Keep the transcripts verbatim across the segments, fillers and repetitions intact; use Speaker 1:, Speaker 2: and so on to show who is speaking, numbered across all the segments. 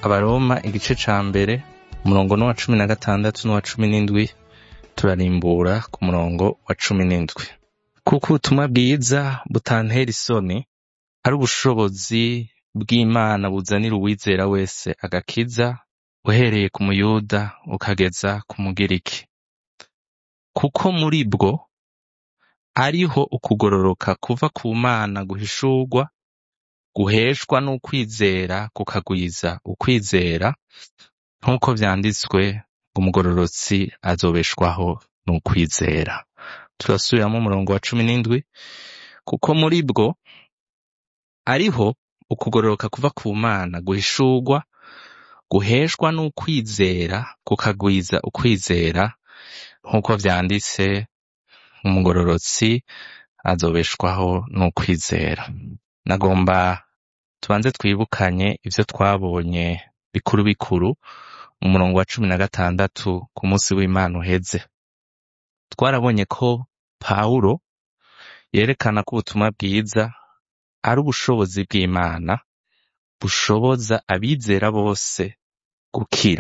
Speaker 1: Abaroma igice ca mbere umurongo n'uwa cumi na gatandatu n'uwa cumi n'indwi turarimbura ku murongo wa cumi n'indwi. Kuko ubutumwa bwiza butantera isoni ari ubushobozi bw'Imana buzanira uwizera wese agakiza, uhereye ku muyuda ukageza ku mugiriki. Kuko muri bwo ariho ukugororoka kuva ku Mana guhishurwa, guheshwa n'ukwizera kukagwiza ukwizera, nk'uko vyanditswe ngo umugororotsi azobeshwaho n'ukwizera. Turasubiramwo umurongo wa cumi n'indwi. Kuko muri bwo ariho ukugororoka kuva ku Mana guhishurwa, guheshwa n'ukwizera kukagwiza ukwizera, nk'uko vyanditse umugororotsi azobeshwaho n'ukwizera. Nagomba tubanze twibukanye ivyo twabonye bikuru bikuru mu murongo wa cumi na gatandatu ku munsi w'Imana uheze. Twarabonye ko Pawulo yerekana ko ubutumwa bwiza ari ubushobozi bw'Imana bushoboza abizera bose gukira.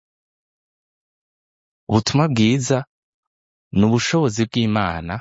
Speaker 1: Ubutumwa bwiza ni ubushobozi bw'Imana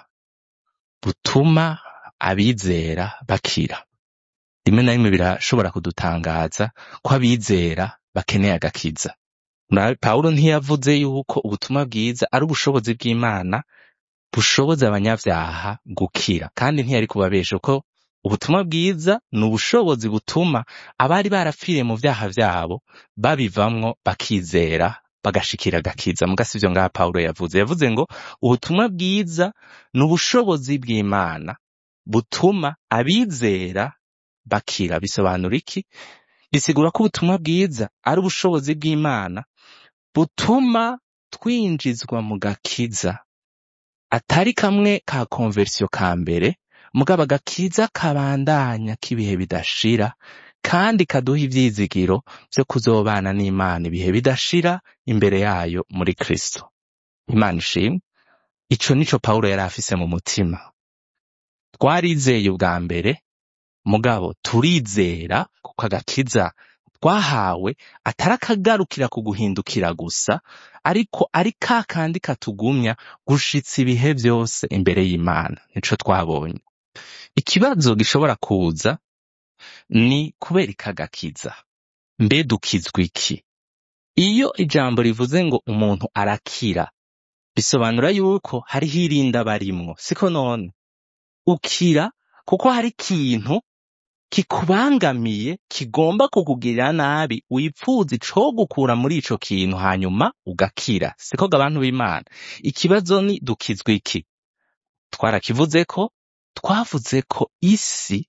Speaker 1: butuma abizera bakira. Rimwe na rimwe birashobora kudutangaza ko abizera bakeneye agakiza. Pawulo ntiyavuze yuko ubutumwa bwiza ari ubushobozi bw'Imana bushoboza abanyavyaha gukira, kandi ntiyari kubabesha ko ubutumwa bwiza ni ubushobozi butuma abari barapfiriye mu vyaha vyabo babivamwo bakizera bagashikira agakiza. Muga sivyo ngaha Pawulo yavuze. Yavuze ngo ubutumwa bwiza ni ubushobozi bw'Imana butuma abizera bakira. Bisobanura iki? Bisigura ko ubutumwa bwiza ari ubushobozi bw'Imana butuma twinjizwa mu gakiza, atari kamwe ka konversiyo ka mbere, mugabo agakiza kabandanya k'ibihe bidashira, kandi kaduha ivyizigiro vyo kuzobana n'Imana ibihe bidashira imbere yayo muri Kristo. Imana ishimwe. Ico nico Pawulo yari afise mu mutima. Twarizeye ubwa mbere, mugabo turizera kuko agakiza twahawe atari akagarukira ku guhindukira gusa, ariko ari ka kandi katugumya gushitsa ibihe vyose imbere y'Imana. Nico twabonye. Ikibazo gishobora kuza ni kubera ikagakiza. Mbe dukizwa iki? Iyo ijambo rivuze ngo umuntu arakira, bisobanura yuko hariho irinda barimwo, siko none? Ukira kuko hari ikintu kikubangamiye kigomba kukugirira nabi, wipfuza ico gukura muri ico kintu hanyuma ugakira. Siko abantu b'Imana. Ikibazo ni dukizwa iki? Twarakivuze ko twavuze ko isi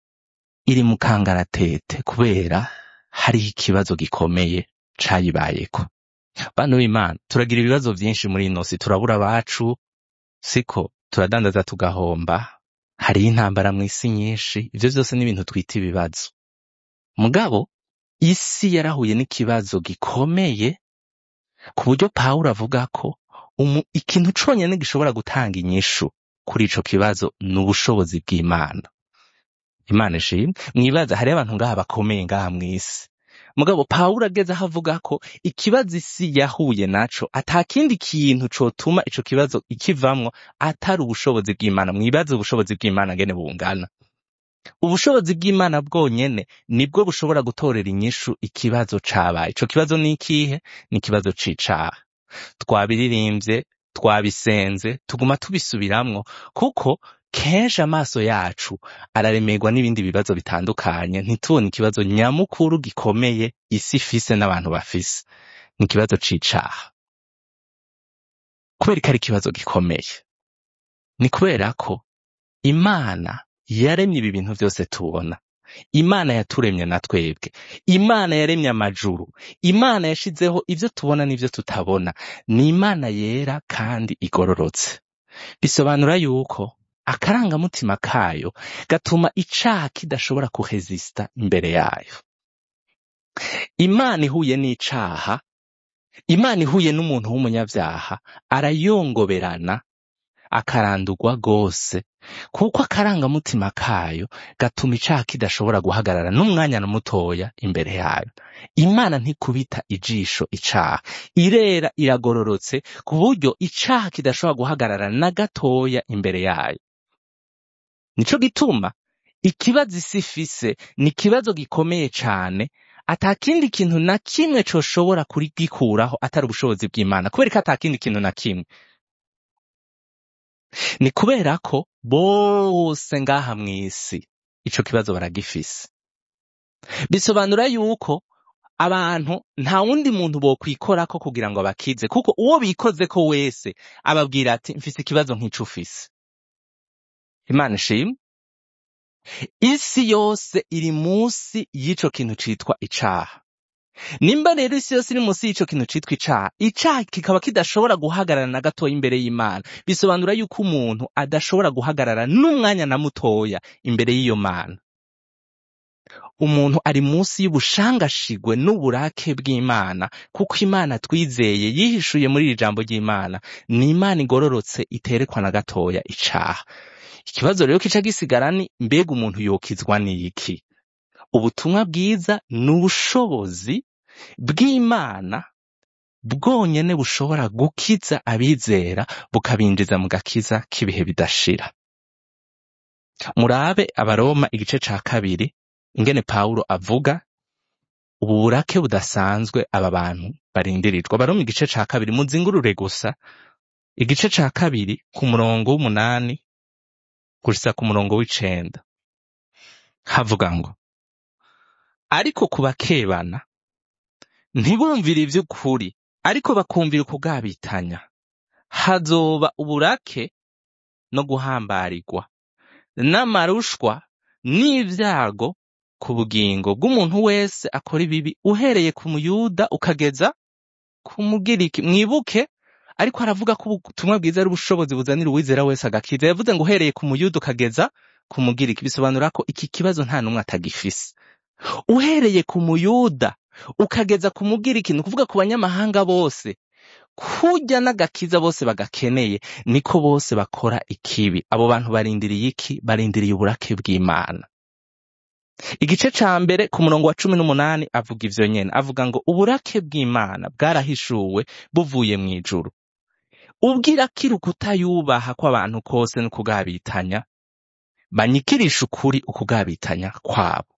Speaker 1: iri mu kangaratete kubera hariho ikibazo gikomeye cayibayeko. Bantu b'Imana, turagira ibibazo vyinshi muri ino si. Turabura abacu, siko? Turadandaza tugahomba. Hariho intambara mw'isi nyinshi. Ivyo vyose ni ibintu twita ibibazo. Mugabo isi yarahuye n'ikibazo gikomeye ku buryo Pawulo avuga ko umu ikintu conyene gishobora gutanga inyishu kuri ico kibazo ni ubushobozi bw'Imana. Imana ishimwe. Mwibaza hariho abantu ngaha bakomeye ngaha mw'isi, mugabo Pawulo ageze aho avuga ko ikibazo isi yahuye naco atakindi kintu cotuma ico kibazo ikivamwo atari ubushobozi bw'Imana. Mwibaze ubushobozi bw'Imana ngene bungana. Ubushobozi bw'Imana bwonyene nibwo bushobora gutorera inyishu ikibazo cabaye. Ico kibazo ni ikihe? Ni ikibazo c'icaha. Twabiririmbye, twabisenze, tuguma tubisubiramwo kuko kenshi amaso yacu araremerwa n'ibindi bibazo bitandukanye, ntitubone ikibazo nyamukuru gikomeye isi ifise n'abantu bafise. Ni ikibazo c'icaha. Kubera ko ari ikibazo gikomeye, ni kubera ko Imana yaremye ibi bintu vyose tubona. Imana yaturemye na twebwe. Imana yaremye amajuru. Imana yashizeho ivyo tubona n'ivyo tutabona. Ni Imana yera kandi igororotse. Bisobanura yuko akarangamutima kayo gatuma icaha kidashobora kuresista imbere yayo. Imana ihuye n'icaha, Imana ihuye n'umuntu w'umunyavyaha, arayongoberana akarandurwa rwose, kuko akarangamutima kayo gatuma icaha kidashobora guhagarara n'umwanya na mutoya imbere yayo. Imana ntikubita ijisho icaha, irera iragororotse ku buryo icaha kidashobora guhagarara na gatoya imbere yayo. Nico gituma ikibazo isi ifise ni ikibazo gikomeye cane, ata kindi kintu na kimwe coshobora kurigikuraho atari ubushobozi bw'Imana. Kubera ko ata kindi kintu na kimwe, ni kubera ko bose ngaha mw'isi ico kibazo baragifise. Bisobanura yuko abantu nta wundi muntu bokwikorako kugira ngo abakize, kuko uwo bikozeko wese ababwira ati mfise ikibazo nk'ico ufise. Imana ishimwe. Isi yose iri musi y'ico kintu citwa icaha. Nimba rero isi yose iri musi y'ico kintu citwa icaha, icaha kikaba kidashobora guhagarara na gatoya imbere y'Imana, bisobanura yuko umuntu adashobora guhagarara n'umwanya na mutoya imbere y'iyo Mana. Umuntu ari musi y'ubushangashigwe n'uburake bw'Imana, kuko Imana twizeye yihishuye muri iri jambo ry'Imana ni Imana igororotse iterekwa na gatoya icaha. Ikibazo rero kica gisigara ni mbega umuntu yokizwa n'iki? Ubutumwa bwiza ni ubushobozi bw'Imana bwonyene bushobora gukiza abizera bukabinjiza mu gakiza k'ibihe bidashira. Murabe Abaroma igice ca kabiri ingene Pawulo avuga ubu burake budasanzwe aba bantu barindirijwe. Abaroma igice ca kabiri, muzingurure gusa igice ca kabiri ku murongo w'umunani gushitsa ku murongo w'icenda. Havuga ngo, ariko kubakebana ntibumvire ivy'ukuri, ariko bakumvira ukugabitanya, hazoba uburake no guhambarirwa n'amarushwa n'ivyago ku bugingo bw'umuntu wese akora ibibi, uhereye ku Muyuda ukageza ku Mugiriki. Mwibuke ariko aravuga ko ubutumwa bwiza ari ubushobozi buzanira uwizera wese agakiza. Yavuze ngo uhereye ku Muyuda ukageza ku Mugiriki, bisobanura ko iki kibazo nta numwe atagifise. Uhereye ku Muyuda ukageza ku Mugiriki, ni ukuvuga ku banyamahanga bose, kurya n'agakiza bose bagakeneye, niko bose bakora ikibi. Abo bantu barindiriye iki? Barindiriye uburake bw'Imana. Igice ca mbere ku murongo wa cumi n'umunani avuga ivyo nyene, avuga ngo uburake bw'Imana bwarahishuwe buvuye mw'ijuru, ubwira kiri ukutayubaha kw'abantu kose no kugabitanya, banyikirisha ukuri ukugabitanya kwabo.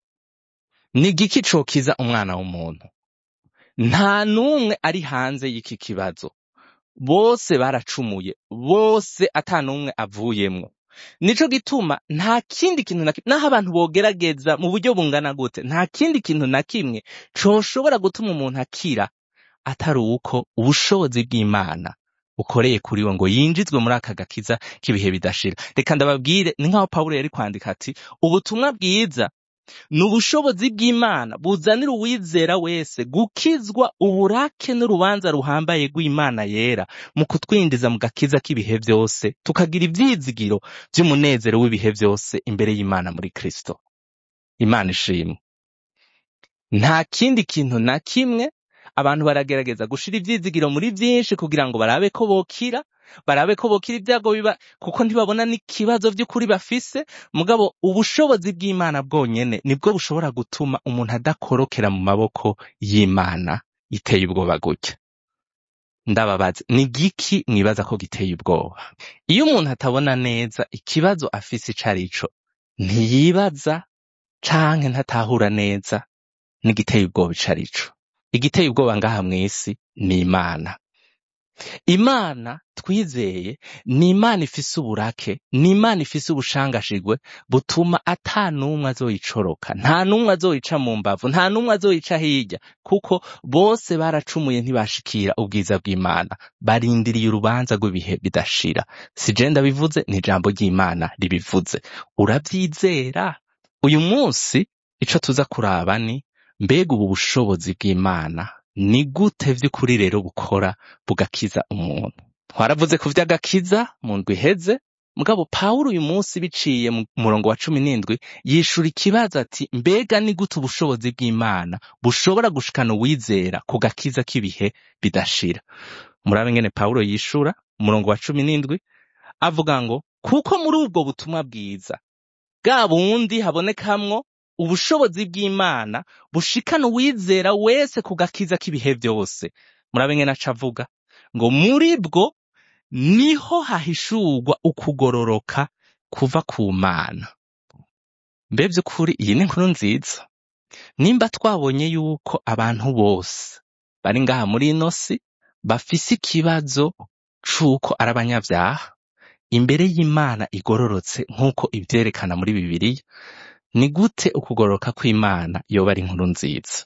Speaker 1: Ni igiki cokiza umwana w'umuntu? Nta numwe ari hanze y'iki kibazo. Bose baracumuye, bose ata numwe avuyemwo. Nico gituma nta kindi kintu na kimwe, naho abantu bogerageza mu buryo bungana gute, nta kindi kintu na kimwe coshobora gutuma umuntu akira atari uko ubushobozi bw'Imana bukoreye kuri we ngo yinjizwe muri aka gakiza k'ibihe bidashira. Reka ndababwire, ni nk'aho Pawulo yari kwandika ati ubutumwa bwiza ni ubushobozi bw'Imana buzanira uwizera wese gukizwa uburake n'urubanza ruhambaye rw'Imana yera, mu kutwinjiza mu gakiza k'ibihe byose, tukagira ivyizigiro vy'umunezero w'ibihe byose imbere y'Imana muri Kristo. Imana ishimwe. Nta kindi kintu na kimwe. Abantu baragerageza gushira ivyizigiro muri vyinshi kugira ngo barabe ko bokira, barabe ko bokira ibyago biba, kuko ntibabona n'ikibazo vy'ukuri bafise. Mugabo ubushobozi bw'Imana bwonyene nibwo bushobora gutuma umuntu adakorokera mu maboko y'Imana iteye ubwoba gutya. Ndababaza, ni giki mwibaza ko giteye ubwoba? Iyo umuntu atabona neza ikibazo afise icarico, ntiyibaza canke ntatahura neza n'igiteye ubwoba icarico. Igiteye ubwoba ngaha mw'isi ni Imana. Imana twizeye ni Imana ifise uburake, ni Imana ifise ubushangashigwe butuma ata numwe azoyicoroka, nta numwe azoyica mu mbavu, nta numwe azoyica hirya, kuko bose baracumuye ntibashikira ubwiza bw'Imana, barindiriye urubanza rw'ibihe bidashira. Si je ndabivuze, ni ijambo ry'Imana ribivuze. Uravyizera? Uyu munsi ico tuza kuraba ni mbega ubu bushobozi bw'Imana ni gute vy'ukuri rero bukora bugakiza umuntu. Twaravuze ku vy'agakiza mu ndwi iheze, mugabo Pawulo uyu munsi biciye mu murongo wa cumi n'indwi yishura ikibazo ati mbega ni gute ubushobozi bw'Imana bushobora gushikana uwizera ku gakiza k'ibihe bidashira. Murabe ngene Pawulo yishura umurongo wa cumi n'indwi avuga ngo kuko muri ubwo butumwa bwiza bwa bundi habonekamwo ubushobozi bw'Imana bushikana uwizera wese ku gakiza k'ibihe byose. Murabe ngene aca avuga ngo muri bwo niho hahishurwa ukugororoka kuva ku Mana. Mbe by'ukuri iyi ni inkuru nziza. Nimba twabonye yuko abantu bose bari ngaha muri ino si bafise ikibazo c'uko ari abanyabyaha imbere y'Imana igororotse nk'uko ivyerekana muri Bibiliya, ni gute ukugororoka kw'Imana yoba ari inkuru nziza?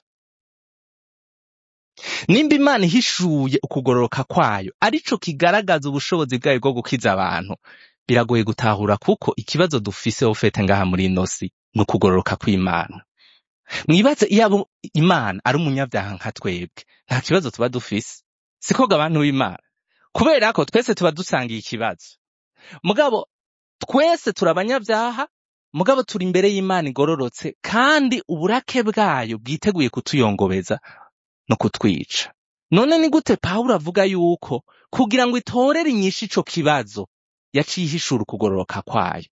Speaker 1: Nimba Imana ihishuye ukugororoka kwayo arico kigaragaza ubushobozi bwayo bwo gukiza abantu, biragoye gutahura kuko ikibazo dufise ofete ngaha muri ino si ni ukugororoka kw'Imana. Mwibaze iyo Imana ari umunyabyaha nka twebwe, nta kibazo tuba dufise. Sikoga abantu b'Imana, kubera ko twese tuba dusangiye ikibazo. Mugabo twese turabanyabyaha, mugabo turi imbere y'Imana igororotse kandi uburake bwayo bwiteguye kutuyongobeza no kutwica. None ni gute Pawulo avuga yuko kugira ngo itorere inyishu ico kibazo yaciye ihishura ukugororoka kwayo?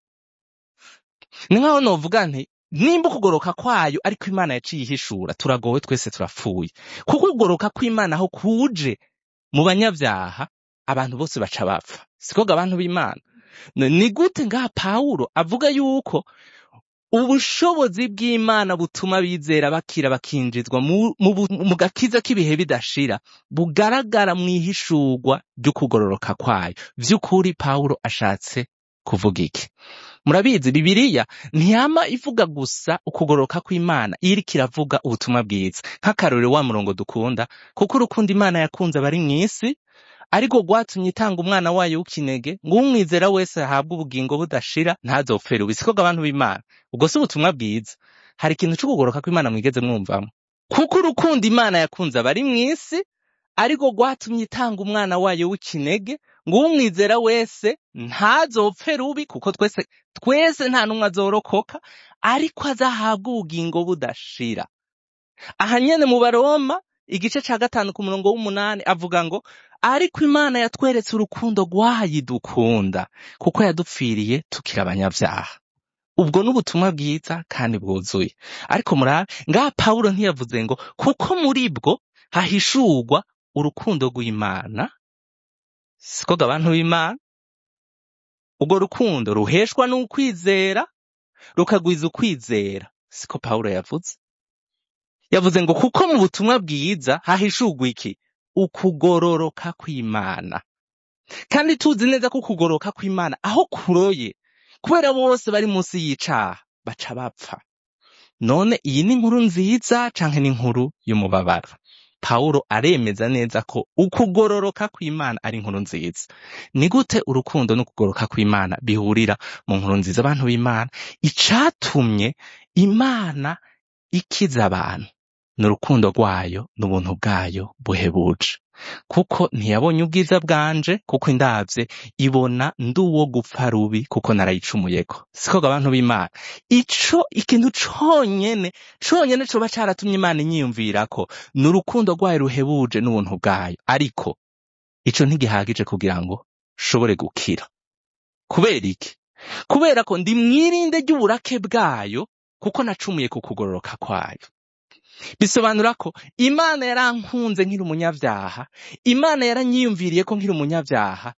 Speaker 1: Ni nkaho novuga nti nimba ukugororoka kwayo ariko Imana yaciye ihishura, turagowe, twese turapfuye. Kuko ukugororoka kw'Imana aho kuje mu banyabyaha abantu bose baca bapfa. Sikoga abantu b'Imana. Ni gute ngaha Pawulo avuga yuko ubushobozi bw'Imana butuma bizera bakira bakinjizwa mu, mu, mu gakiza k'ibihe bidashira bugaragara mu ihishurwa ry'ukugororoka kwayo? Vy'ukuri Pawulo ashatse kuvuga iki? Murabizi Bibiliya ntiyama ivuga gusa ukugororoka kw'Imana, iriko iravuga ubutumwa bwiza. Nk'akarorero wa murongo dukunda, kuko urukundo Imana yakunze abari mw'isi ariko rwatumye itanga umwana wayo w'ikinege ngo umwizera wese ahabwe ubugingo budashira ntazopfere. Ubisikoga abantu b'Imana, ubwo si ubutumwa bwiza? Hari ikintu c'ukugororoka kw'Imana mwigeze mwumvamo? Kuko urukundo Imana yakunze abari mw'isi ariko rwatumye itanga umwana wayo w'ikinege ngo umwizera wese ntazopfe rubi, kuko twese twese nta numwe azorokoka ariko azahabwa ubugingo budashira. Aha nyene mu Baroma igice ca gatanu ku murongo w'umunani avuga ngo ariko Imana yatweretse urukundo rwayo idukunda kuko yadupfiriye tukiri abanyabyaha. Ubwo n'ubutumwa bwiza kandi bwuzuye. Ariko murabe ngaha Pawulo ntiyavuze ngo kuko muri bwo hahishurwa urukundo rw'Imana. Sikoga abantu b'Imana, ubwo rukundo ruheshwa n'ukwizera rukagwiza ukwizera. Siko Pawulo yavuze. Yavuze ngo kuko mu butumwa bwiza hahishurwa iki? Ukugororoka kw'Imana. Kandi tuzi neza ko ukugororoka kw'Imana aho kuroye, kubera bose bari munsi y'icaha baca bapfa. None iyi ni inkuru nziza canke ni inkuru y'umubabaro? Pawulo aremeza neza ko ukugororoka kw'Imana ari inkuru nziza. Ni gute urukundo n'ukugororoka kw'Imana bihurira mu nkuru nziza abantu b'Imana? Icatumye Imana ikiza abantu ni urukundo rwayo n'ubuntu bwayo buhebuje. Kuko ntiyabonye ubwiza bwanje, kuko indavye ibona ndi uwo gupfa rubi kuko narayicumuyeko. Sikoga abantu b'Imana, ico ikintu conyene conyene coba caratumye Imana inyiyumvirako ni urukundo rwayo ruhebuje n'ubuntu bwayo. Ariko ico ntigihagije kugira ngo shobore gukira. Kubera iki? Kubera ko ndi mwirinde ry'uburake bwayo kuko nacumuye ku kugororoka kwayo. Bisobanura ko Imana yarankunze nkiri umunyabyaha, Imana yaranyiyumviriye ko nkiri umunyabyaha,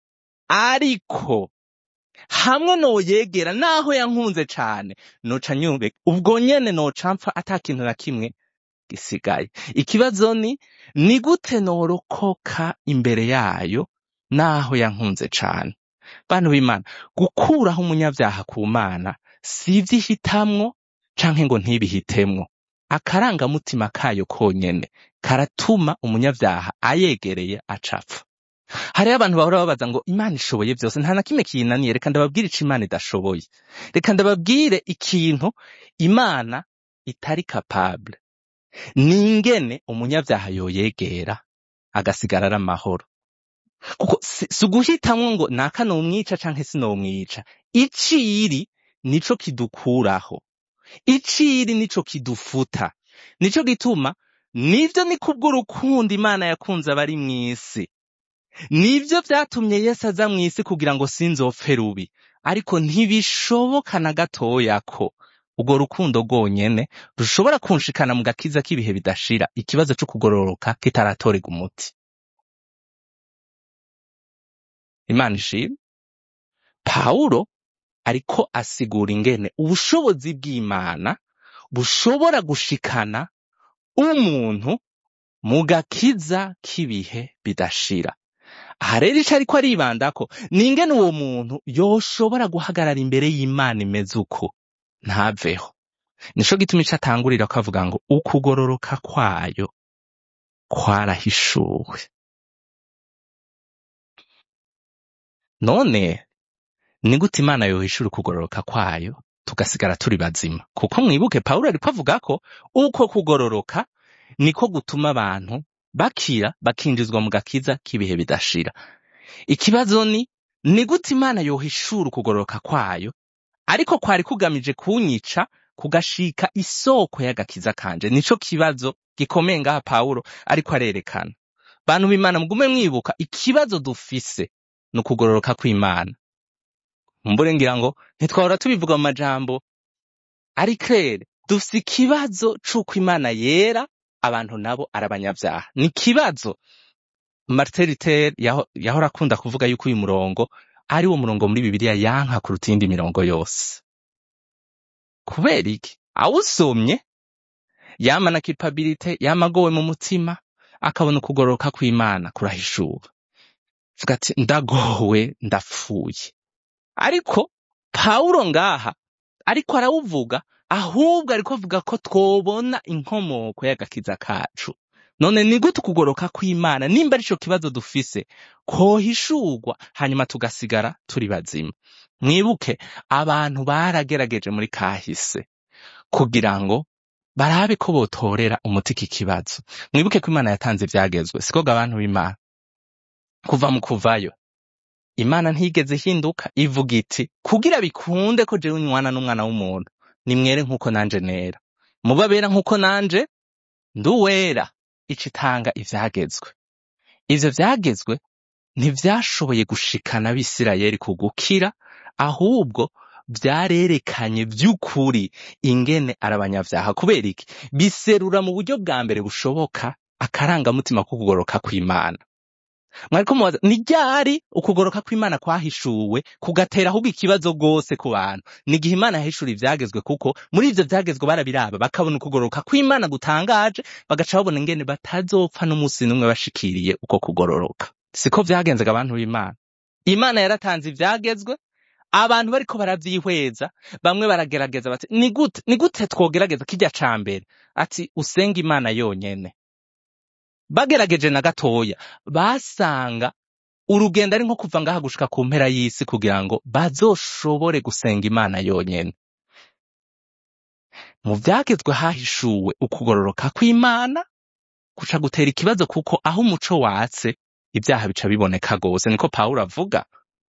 Speaker 1: ariko hamwe noyegera naho yankunze cane noca nyumve ubwo nyene noca mpfa ata kintu na kimwe gisigaye. Ikibazo ni ni gute norokoka imbere yayo naho yankunze cane? Bantu b'Imana, gukuraho umunyabyaha ku Mana si ivyihitamwo canke ngo ntibihitemwo. Akarangamutima kayo konyene karatuma umunyabyaha ayegereye acapfa. Hariho abantu bahora babaza ngo Imana ishoboye byose, nta na kimwe kiyinaniye. Reka ndababwire ico Imana idashoboye. Reka ndababwire ikintu Imana itari capable. Ni ingene umunyabyaha yoyegera agasigara ari amahoro. Kuko si uguhitamwo ngo naka nomwica canke sinomwica. Iciri nico kidukuraho. Iciri nico kidufuta. Nico gituma nivyo ni kubw'urukundo Imana yakunze abari mw'isi nivyo vyatumye Yesu aza mw'isi kugira ngo sinzopfe rubi, ariko ntibishoboka na gatoya ko urwo rukundo rwonyene rushobora kunshikana mu gakiza k'ibihe bidashira, ikibazo co kugororoka kitaratorega umuti. Imana ishimwe. Pawulo ariko asigura ingene ubushobozi bw'Imana bushobora gushikana umuntu mu gakiza k'ibihe bidashira. Aha rero ico ariko aribandako ni ingene uwo muntu yoshobora guhagarara imbere y'Imana imeze uko ntaveho. Nico gituma ico atangurira ko avuga ngo ukugororoka kwayo kwarahishuwe. None ni gute Imana yohishura ukugororoka kwayo tugasigara turi bazima? Kuko mwibuke Pawulo ariko avuga ko uko kugororoka niko gutuma abantu bakira bakinjizwa mu gakiza k'ibihe bidashira. Ikibazo ni ni gute Imana yohishura ukugororoka kwayo ariko kwari kugamije kunyica kugashika isoko y'agakiza kanje? Nico kibazo gikomeye ngaha Pawulo ariko arerekana. Bantu b'Imana mugume mwibuka ikibazo dufise no kugororoka kw'Imana. Mbure ngira ngo ntitwahora tubivuga mu majambo ari clair, dufise ikibazo c'uko Imana yera abantu nabo arabanyavyaha. Ni kibazo Martin Luther yaho yahora akunda kuvuga yuko uyu murongo ari wo murongo muri Bibiliya yanka kuruta iyindi mirongo yose. Kubera iki? Awusomye yamana culpability, yamagowe mu mutima, akabona ukugororoka kw'Imana kurahishuwe. Vuga ati ndagowe ndapfuye. Ariko Pawulo ngaha ariko arawuvuga, ahubwo ariko avuga ko twobona inkomoko y'agakiza kacu. None ni gute ukugoroka kw'Imana nimba arico kibazo dufise kohishurwa hanyuma tugasigara turi bazima? Mwibuke abantu baragerageje muri kahise kugira ngo barabe ko botorera umuti iki kibazo. Mwibuke ko Imana yatanze ivyagezwe, sikoga abantu b'Imana. Kuva mu kuvayo Imana ntigeze hinduka, ivuga iti kugira bikunde ko jewe nywana n'umwana w'umuntu nimwere nkuko nanje nera, mubabera nkuko nanje nduwera. Icitanga ivyagezwe. Ivyo vyagezwe ntivyashoboye gushikana Abisirayeli kugukira, ahubwo vyarerekanye vy'ukuri ingene arabanyavyaha. Kubera iki? Biserura mu buryo bwa mbere bushoboka akarangamutima ko kugoroka kw'Imana. Mwariko mubaza ni ryari ukugoroka kw'Imana kwahishuwe kugatera ahubwo ikibazo gose ku bantu? Ni igihe Imana yahishura ivyagezwe, kuko muri ivyo vyagezwe barabiraba bakabona ukugoroka kw'Imana gutangaje, bagaca babona ingene batazopfa n'umusi n'umwe bashikiriye uko kugororoka. Siko vyagenzega abantu b'Imana. Imana yaratanze ivyagezwe, abantu bariko baravyihweza, bamwe baragerageza bati ni gute ni gute twogerageza kirya ca mbere? Ati usenga Imana yonyene. Bagerageje na gatoya basanga urugendo ari nko kuva ngaha gushika ku mpera y'isi kugira ngo bazoshobore gusenga Imana yonyene. Mu vyagezwe hahishuwe ukugororoka kw'Imana kuca gutera ikibazo, kuko aho umuco watse ibyaha bica biboneka gose. Niko Pawulo avuga.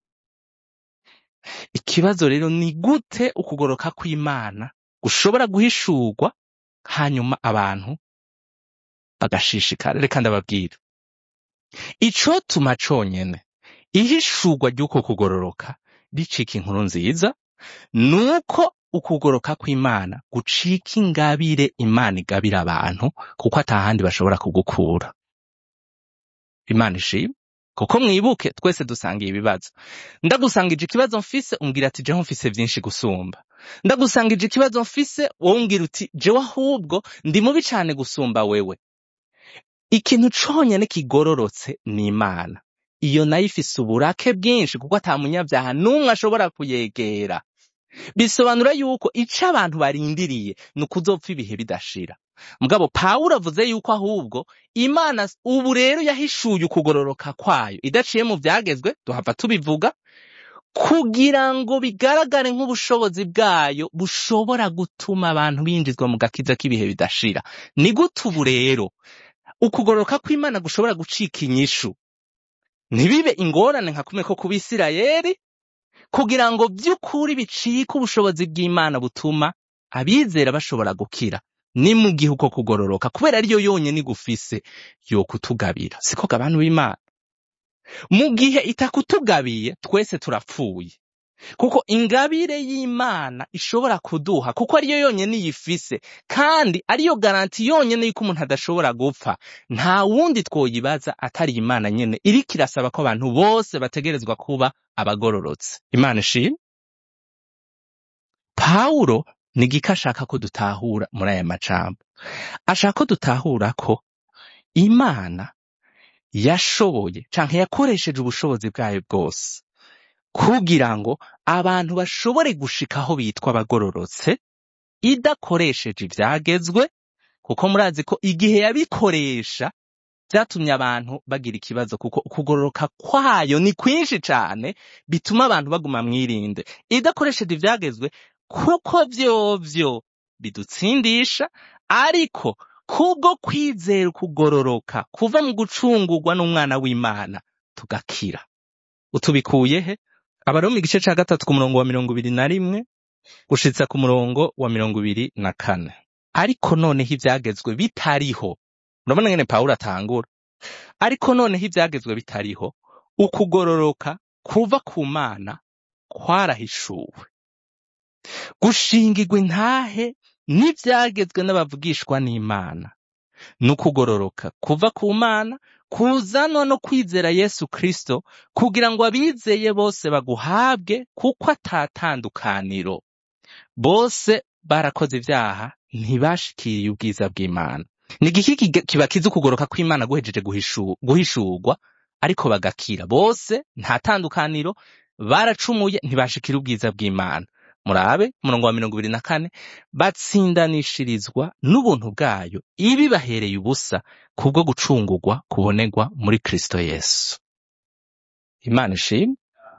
Speaker 1: Ikibazo rero ni gute ukugoroka kw'Imana gushobora guhishurwa hanyuma abantu bagashishikara. Reka ndababwira ico tuma conyene ihishurwa ry'uko kugororoka ricika inkuru nziza, nuko ukugoroka kw'Imana gucika ingabire Imana igabira abantu, kuko atahandi bashobora kugukura. Imana ishimwe. Kuko mwibuke twese dusangiye ibibazo. Ndagusangije ikibazo mfise umbwira ati jewe mfise vyinshi gusumba. Ndagusangije ikibazo mfise wongera uti jewe ahubwo ndi mubi cane gusumba wewe. Ikintu conyene kigororotse ni Imana. Iyo nayo ifise uburake bwinshi, kuko ata munyavyaha n'umwe ashobora kuyegera. Bisobanura yuko ico abantu barindiriye ni ukuzopfa ibihe bidashira. Mugabo Pawulo avuze yuko ahubwo Imana ubu rero yahishuye ukugororoka kwayo idaciye mu vyagezwe, duhava tubivuga, kugira ngo bigaragare nk'ubushobozi bwayo bushobora gutuma abantu binjizwa mu gakiza k'ibihe bidashira. Ni gute ubu rero ukugororoka kw'Imana gushobora gucika inyishu, ntibibe ingorane nka kumwe ko ku Bisirayeli, kugira ngo vy'ukuri bicike ubushobozi bw'Imana butuma abizera bashobora gukira? Ni mu gihe uko kugororoka kubera ariyo yonyene igufise yo kutugabira. Siko abantu b'Imana. mu gihe itakutugabiye twese turapfuye, kuko ingabire y'Imana ishobora kuduha, kuko ariyo yonyene iyifise, kandi ariyo garanti yonyene yuko umuntu adashobora gupfa. Nta wundi twoyibaza atari Imana nyene iriko irasaba ko abantu bose bategerezwa kuba abagororotse. Imana ishimwe. Pawulo ni igiki ashaka ko dutahura muri aya majambo? Ashaka ko dutahura ko Imana yashoboye canke yakoresheje ubushobozi bwayo bwose kugira ngo abantu bashobore gushika aho bitwa abagororotse, idakoresheje ivyagezwe, kuko murazi ko igihe yabikoresha vyatumye abantu bagira ikibazo, kuko ukugororoka kwayo ni kwinshi cane bituma abantu baguma mwirinde. Idakoresheje ivyagezwe, kuko vyovyo bidutsindisha, ariko kubwo kwizera ukugororoka kuva mu gucungurwa n'umwana w'Imana tugakira. Utubikuye he? Abaroma igice ca gatatu ku murongo wa mirongo ibiri na rimwe gushitsa ku murongo wa mirongo ibiri na kane. Ariko noneho ivyagezwe bitariho, murabona ngene Pawulo atangura, ariko noneho ivyagezwe bitariho, ukugororoka kuva ku Mana kwarahishuwe, gushingirwa intahe n'ivyagezwe n'abavugishwa n'Imana, n'ukugororoka kuva ku Mana kuzanwa no kwizera Yesu Kristo, kugira ngo abizeye bose baguhabwe, kuko atatandukaniro. Bose barakoze ivyaha ntibashikiriye ubwiza bw'Imana. Ni igiki kibakiza ukugoroka kw'Imana guhejeje guhishurwa, ariko bagakira? Bose nta tandukaniro, baracumuye ntibashikira ubwiza bw'Imana. Murabe murongo wa mirongo ibiri na kane, batsindanishirizwa n'ubuntu bwayo ibibahereye ubusa kubwo gucungurwa kubonegwa muri Kristo Yesu. Imana ishimwe.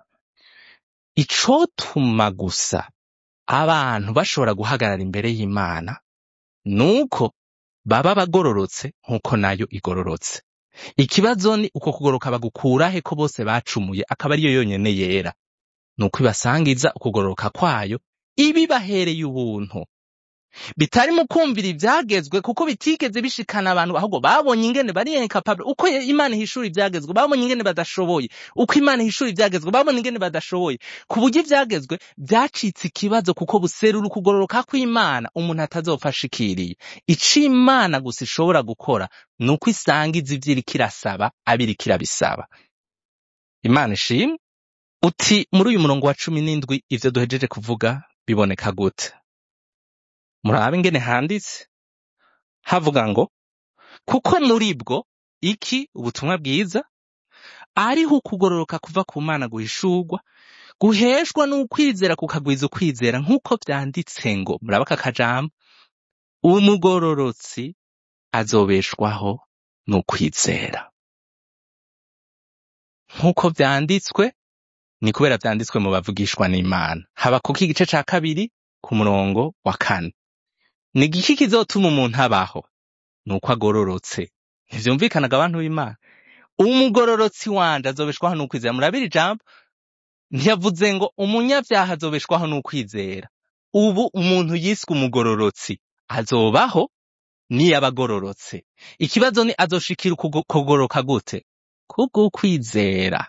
Speaker 1: Icotuma gusa abantu bashobora guhagarara imbere y'Imana nuko baba bagororotse nkuko nayo igororotse. Ikibazo ni uko kugoroka bagukurahe ko bose bacumuye akaba ariyo yonyene yera. Nuko ibasangiza ukugororoka kwayo ibibahereye ubuntu, bitari mu kumvira ivyagezwe, kuko bitigeze bishikana abantu, ahubwo babonye ingene bari incapable. Uko Imana ihishura ivyagezwe babonye ingene badashoboye, uko Imana ihishura ivyagezwe babonye ingene badashoboye, ku buryo ivyagezwe vyacitse ikibazo, kuko buserura ukugororoka kw'Imana umuntu atazopfa ashikiriye. Ico Imana gusa ishobora gukora nuko isangiza ivyo iriko irasaba abiriko irabisaba. Imana ishimwe. Uti muri uyu murongo wa cumi n'indwi ivyo duhejeje kuvuga biboneka gute? Murabe ingene handitse, havuga ngo kuko muri bwo iki ubutumwa bwiza ariho ukugororoka kuva ku Mana guhishurwa, guheshwa n'ukwizera kukagwiza ukwizera, nk'uko vyanditse ngo, muraba aka kajambo, umugororotsi azobeshwaho n'ukwizera. Nk'uko vyanditswe, ni kubera vyanditswe mu bavugishwa n'Imana. Habakuki igice ca kabiri ku murongo wa kane. Ni igiki kizotuma umuntu abaho? Nuko agororotse. Ntivyumvikanaga abantu b'Imana. Umugororotsi wanje azobeshwaho n'ukwizera. Murabira ijambo, ntiyavuze ngo umunyavyaha azobeshwaho n'ukwizera. Ubu umuntu yiswe umugororotsi azobaho niyo abagororotse. Ikibazo ni azoshikira ukugoroka gute? Kubwo kwizera.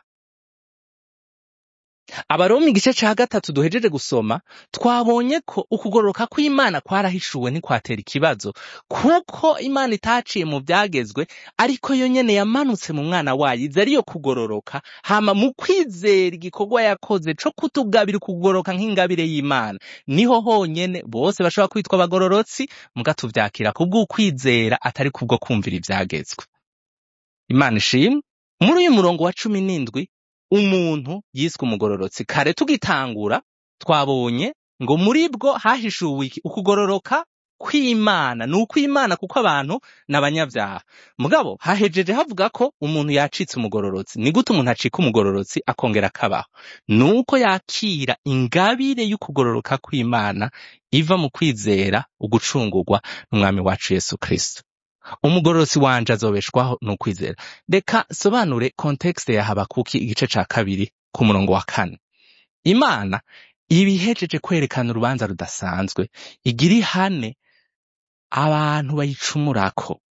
Speaker 1: Abaroma igice ca gatatu duhejeje gusoma, twabonye ko ukugororoka kw'Imana kwarahishuwe ntikwatera ikibazo, kuko Imana itaciye mu vyagezwe, ariko yo nyene yamanutse mu mwana wayo, iza ariyo kugororoka, hama mu kwizera igikorwa yakoze co kutugabira ukugororoka nk'ingabire y'Imana, niho honyene bose bashobora kwitwa abagororotsi, muga tuvyakira kubwo kwizera atari kubwo kumvira ivyagezwe. Imana ishimwe. Muri uyu murongo wa cumi n'indwi umuntu yiswe umugororotsi, kare tugitangura twabonye ngo muri bwo hahishuwe iki? Ukugororoka kw'Imana. Ni ukw'Imana kuko abantu n'abanyavyaha. Mugabo hahejeje havuga ko umuntu yacitse umugororotsi. Ni gute umuntu acika umugororotsi akongera akabaho? Nuko yakira ingabire y'ukugororoka kw'Imana iva mu kwizera ugucungurwa n'umwami wacu Yesu Kristo. Umugororotsi wanje azobeshwaho n'ukwizera. Reka sobanure kontekste ya Habakuki igice ca kabiri ku murongo wa kane. Imana ibihejeje kwerekana urubanza rudasanzwe, igira ihane abantu bayicumurako.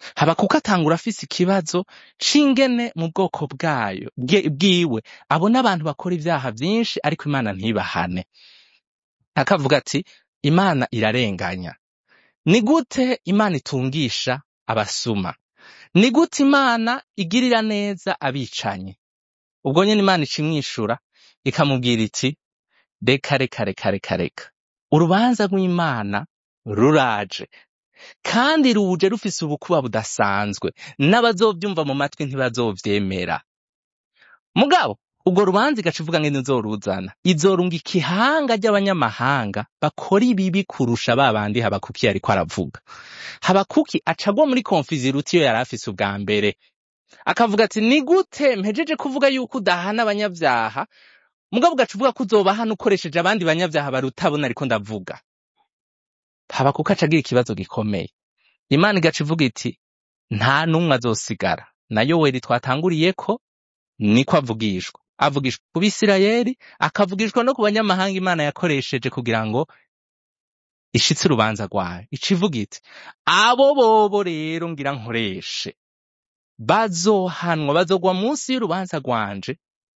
Speaker 1: Habakuki atangura afise ikibazo c'ingene mu bwoko bwayo bwe- bwiwe abona abantu bakora ivyaha vyinshi ariko Imana ntibahane. Akavuga ati Imana irarenganya. Ni gute Imana itungisha abasuma? Ni gute Imana igirira neza abicanyi? Ubwo nyene Imana icimwishura ikamubwira iti reka reka reka reka reka. Urubanza rw'Imana ruraje. Kandi ruje rufise ubukuba budasanzwe. N'abazovyumva mu matwi ntibazovyemera. Mugabo, ubwo rubanza igaca ivuga ngene izoruzana. Izorunga ikihanga ry'abanyamahanga bakora ibibi kurusha ba bandi Habakuki yariko aravuga. Habakuki aca agwa muri konfizi iruta iyo yari afise ubwa mbere. Akavuga ati ni gute mpejeje kuvuga yuko udahana abanyavyaha, mugabo ugaca uvuga ko uzobahana ukoresheje abandi banyavyaha barutabona ariko ndavuga. Habakuki aca agira ikibazo gikomeye. Imana igaca ivuga iti nta numwe azosigara. Na Yoweri twatanguriyeko niko avugishwa. Avugishwa ku Bisirayeli, akavugishwa no ku banyamahanga Imana yakoresheje kugira ngo ishitse urubanza rwayo. Ica ivuga iti abo bobo rero ngira nkoreshe bazohanwa, bazogwa munsi y'urubanza rwanje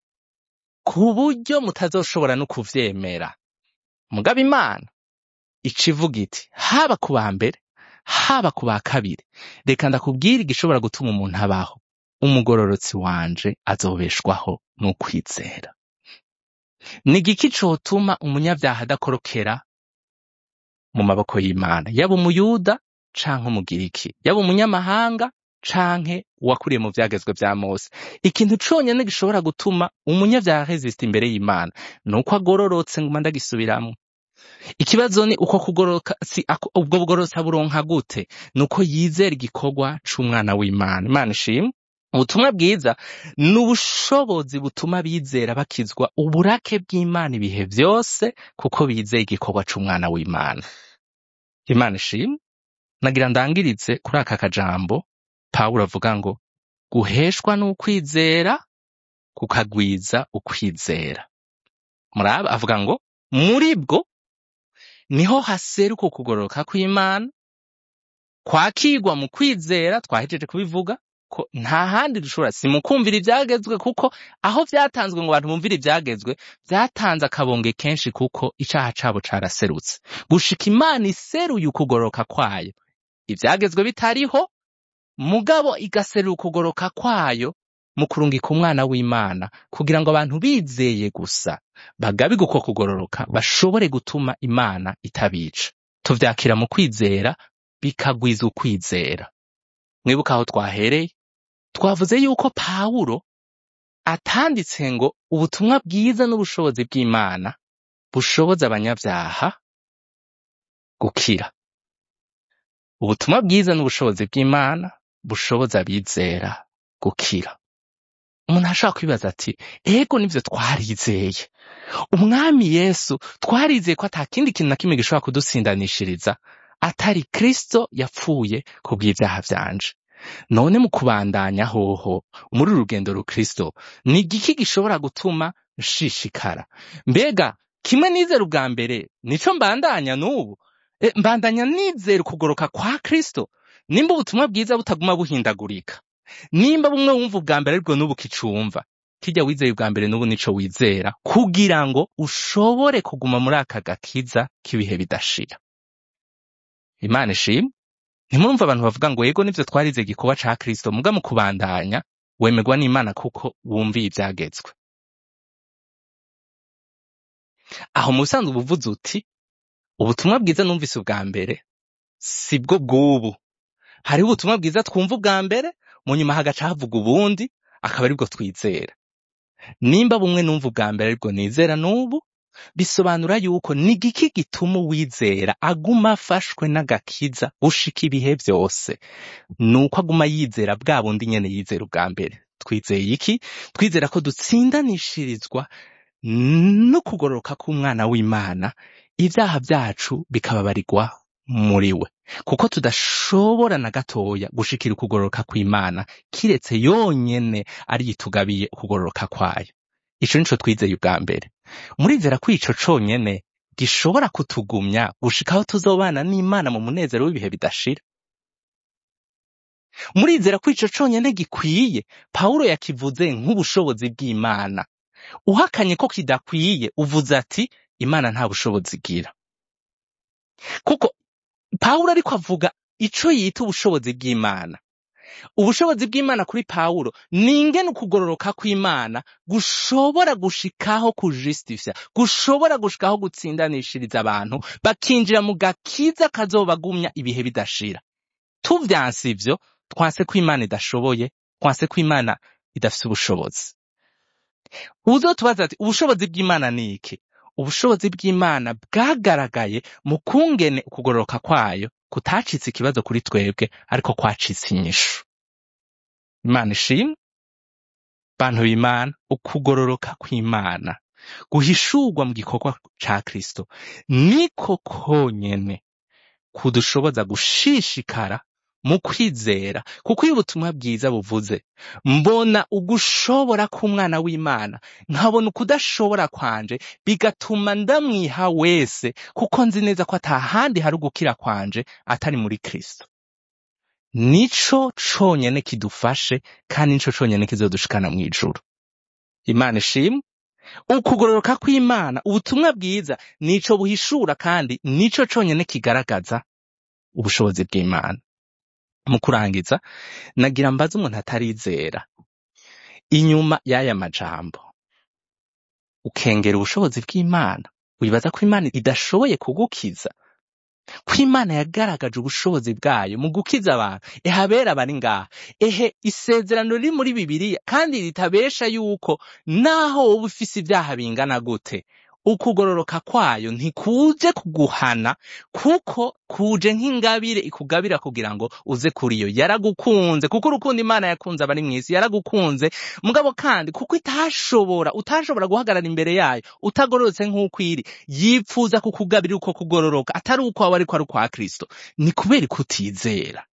Speaker 1: ku buryo mutazoshobora no kuvyemera. Mugabo Imana ica ivuga iti haba ku ba mbere haba ku ba kabiri, reka ndakubwira igishobora gutuma umuntu abaho. Umugororotsi wanje azobeshwaho n'ukwizera. Ni igiki cotuma umunyavyaha adakorokera mu maboko y'Imana, yaba umuyuda canke umugiriki, yaba umunyamahanga canke uwakuriye mu vyagezwe vya Mose? Ikintu conyene gishobora gutuma umunyavyaha resista imbere y'Imana nuko agororotse. Nguma ndagisubiramwo. Ikibazo ni uko kugoroka, si ako- ubwo bugorotsi buronka gute? Nuko yizera igikorwa c'umwana w'Imana. Imana ishimwe. Ubutumwa bwiza ni ubushobozi butuma bizera bakizwa uburake bw'Imana ibihe vyose, kuko bizeye igikorwa c'umwana w'Imana. Imana ishimwe. Nagira ndangirize kuri aka kajambo Pawulo avuga ngo guheshwa n'ukwizera kukagwiza ukwizera. Muraba avuga ngo muri bwo niho haseruka ukugororoka kw'Imana kwakirwa mu kwizera. Twahejeje kubivuga ko nta handi dushobora, si mu kumvira ivyagezwe, kuko aho vyatanzwe ngo abantu bumvire ivyagezwe vyatanze akabonge kenshi, kuko icaha cabo caraserutse. Gushika Imana iseruye ukugororoka kwayo, ivyagezwe bitariho, mugabo igaserura ukugororoka kwayo mu kurungika umwana w'Imana kugira ngo abantu bizeye gusa bagabirwe uko kugororoka bashobore gutuma Imana itabica. Tuvyakira mu kwizera bikagwiza ukwizera. Mwibuka aho twahereye, twavuze yuko Pawulo atanditse ngo ubutumwa bwiza n'ubushobozi bw'Imana bushoboza abanyavyaha gukira. Ubutumwa bwiza n'ubushobozi bw'Imana bushoboza abizera gukira. Umuntu ashaka kwibaza ati ego nivyo twarizeye, umwami Yesu twarizeye ko atakindi kintu na kimwe gishobora kudutsindanishiriza atari Kristo yapfuye kubw'ivyaha vyanje. None mu kubandanya hoho muri uru rugendo rukristo ni igiki gishobora gutuma nshishikara? Mbega kimwe nizera ubwa mbere nico mbandanya n'ubu? E, mbandanya nizera ukugoroka kwa Kristo? Nimba ubutumwa bwiza butaguma buhindagurika, nimba bumwe wumva ubwa mbere ariko n'ubu kicumva, kirya wizeye ubwa mbere n'ubu nico wizera, kugira ngo ushobore kuguma muri aka gakiza k'ibihe bidashira. Imana ishimwe. Ntimurumva abantu bavuga ngo yego nivyo twarize igikorwa ca Kristo, muga mu kubandanya wemerwa n'Imana kuko wumviye ivyagezwe. Aho mu busanzwe ubuvuze uti ubutumwa bwiza numvise ubwa mbere sibwo bw'ubu. Hariho ubutumwa bwiza twumva ubwa mbere, mu nyuma hagaca havuga ubundi, akaba aribwo twizera. Nimba bumwe numva ubwa mbere aribwo nizera n'ubu, bisobanura yuko ni igiki gituma uwizera aguma afashwe n'agakiza gushika ibihe vyose? Nuko aguma yizera bwa bundi nyene yizera ubwa mbere. Twizeye iki? Twizera ko dutsindanishirizwa no kugororoka k'umwana w'Imana, ivyaha vyacu bikababarirwa muri we, kuko tudashobora na gatoya gushikira ukugororoka kw'Imana kiretse yonyene ari yitugabiye ukugororoka kwayo. Ico nico twizeye ubwa mbere. Murizera ko ico conyene gishobora kutugumya gushika aho tuzobana n'Imana mu munezero w'ibihe bidashira? murizera ko ico conyene gikwiye? Pawulo yakivuze nk'ubushobozi bw'Imana. Uhakanye ko kidakwiye uvuze ati Imana nta bushobozi igira. Kuko Pawulo ariko avuga ico yita ubushobozi bw'Imana. Ubushobozi bw'Imana kuri Pawulo ni ingene ukugororoka kw'Imana gushobora gushikaho kujustifya, gushobora gushikaho gutsindanishiriza abantu bakinjira mu gakiza kazobagumya ibihe bidashira. Tuvyanse ivyo, twanse ko Imana idashoboye, twanse ko Imana idafise ubushobozi. Uzotubaza ati ubushobozi bw'Imana ni iki? Ubushobozi bw'Imana bwagaragaye mu kungene ukugororoka kwayo kutacitse ikibazo kuri twebwe, ariko kwacitse inyishu. Imana ishimwe. Bantu b'Imana, ukugororoka kw'Imana guhishurwa mu gikorwa ca Kristo niko konyene kudushoboza gushishikara mu kwizera, kuko iyo ubutumwa bwiza buvuze mbona ugushobora k'umwana w'Imana nkabona ukudashobora kwanje, bigatuma ndamwiha wese, kuko nzi neza ko atahandi hari ugukira kwanje atari muri Kristo. Nico conyene kidufashe kandi nico conyene kizodushikana mw'ijuru. Imana ishimwe. Ukugororoka kw'Imana, ubutumwa bwiza nico buhishura kandi nico conyene kigaragaza ubushobozi bw'Imana. Mu kurangiza, nagira mbaza umuntu atarizera, inyuma y'aya majambo ukengera ubushobozi bw'Imana, wibaza ko Imana idashoboye kugukiza? Ko Imana yagaragaje ubushobozi bwayo mu gukiza abantu, ehe abera bari ngaha, ehe isezerano riri muri Bibiliya kandi ritabesha yuko naho wowe ufise ivyaha bingana gute, ukugororoka kwayo ntikuje kuguhana, kuko kuje nk'ingabire ikugabira kugira ngo uze kuri yo. Yaragukunze, kuko urukundo Imana yakunze abari mw'isi, yaragukunze mugabo kandi kuko itashobora utashobora guhagarara imbere yayo utagororotse nk'uko iri, yipfuza kukugabira uko kugororoka, atari uko waba ariko ari kwa Kristo. Ni kubera ko utizera.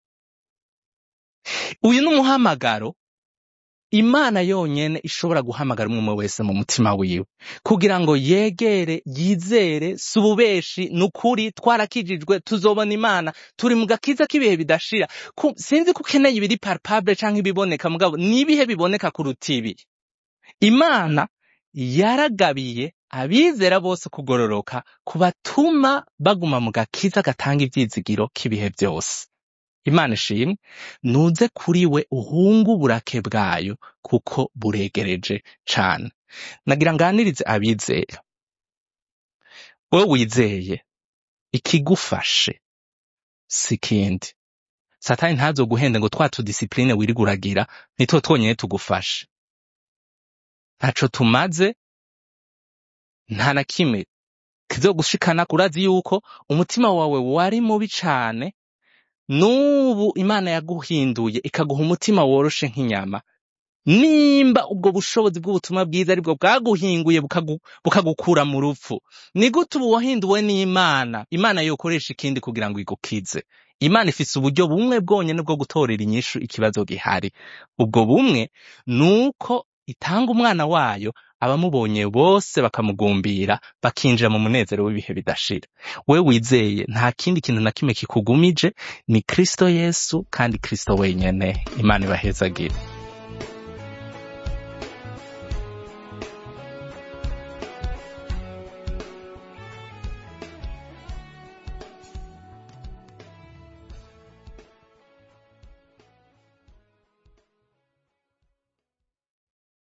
Speaker 1: Uyu n'umuhamagaro Imana yonyene ishobora guhamagara umwe wese mu mutima wiwe, kugira ngo yegere, yizere, sububeshi nukuri, twarakijijwe, tuzobona Imana, turi mu gakiza k'ibihe bidashira. Sinzi ko ukeneye ibiri palpable canke ibiboneka, mugabo nibihe biboneka kuruta ibi. Imana yaragabiye abizera bose kugororoka, kubatuma baguma mu gakiza gatanga ivyizigiro k'ibihe byose. Imana ishimwe. Nuze kuri we uhunga uburake bwayo, kuko buregereje cane. Nagira nganirize abizera. Wewe wizeye, ikigufashe si kindi. Satani ntazoguhende ngo twa tudisipline wiriguragira nitwo twonyene tugufashe. Ntaco tumaze, nta na kimwe kizogushikana. Kurazi yuko umutima wawe wari mubi cane, nubu Imana yaguhinduye ikaguha umutima woroshe nk'inyama. Nimba ubwo bushobozi bw'ubutumwa bwiza aribwo bwaguhinguye bukagu, bukagukura mu rupfu, ni gute ubu wahinduwe n'Imana? Imana yokoresha ikindi kugira ngo igukize. Imana ifise uburyo bumwe bwonyene bwo gutorera inyishu ikibazo gihari. Ubwo bumwe nuko itanga umwana wayo, abamubonye bose bakamugumbira, bakinjira mu munezero w'ibihe bidashira. We wizeye, nta kindi kintu na kimwe kikugumije, ni Kristo Yesu kandi Kristo wenyene. Imana ibahezagire.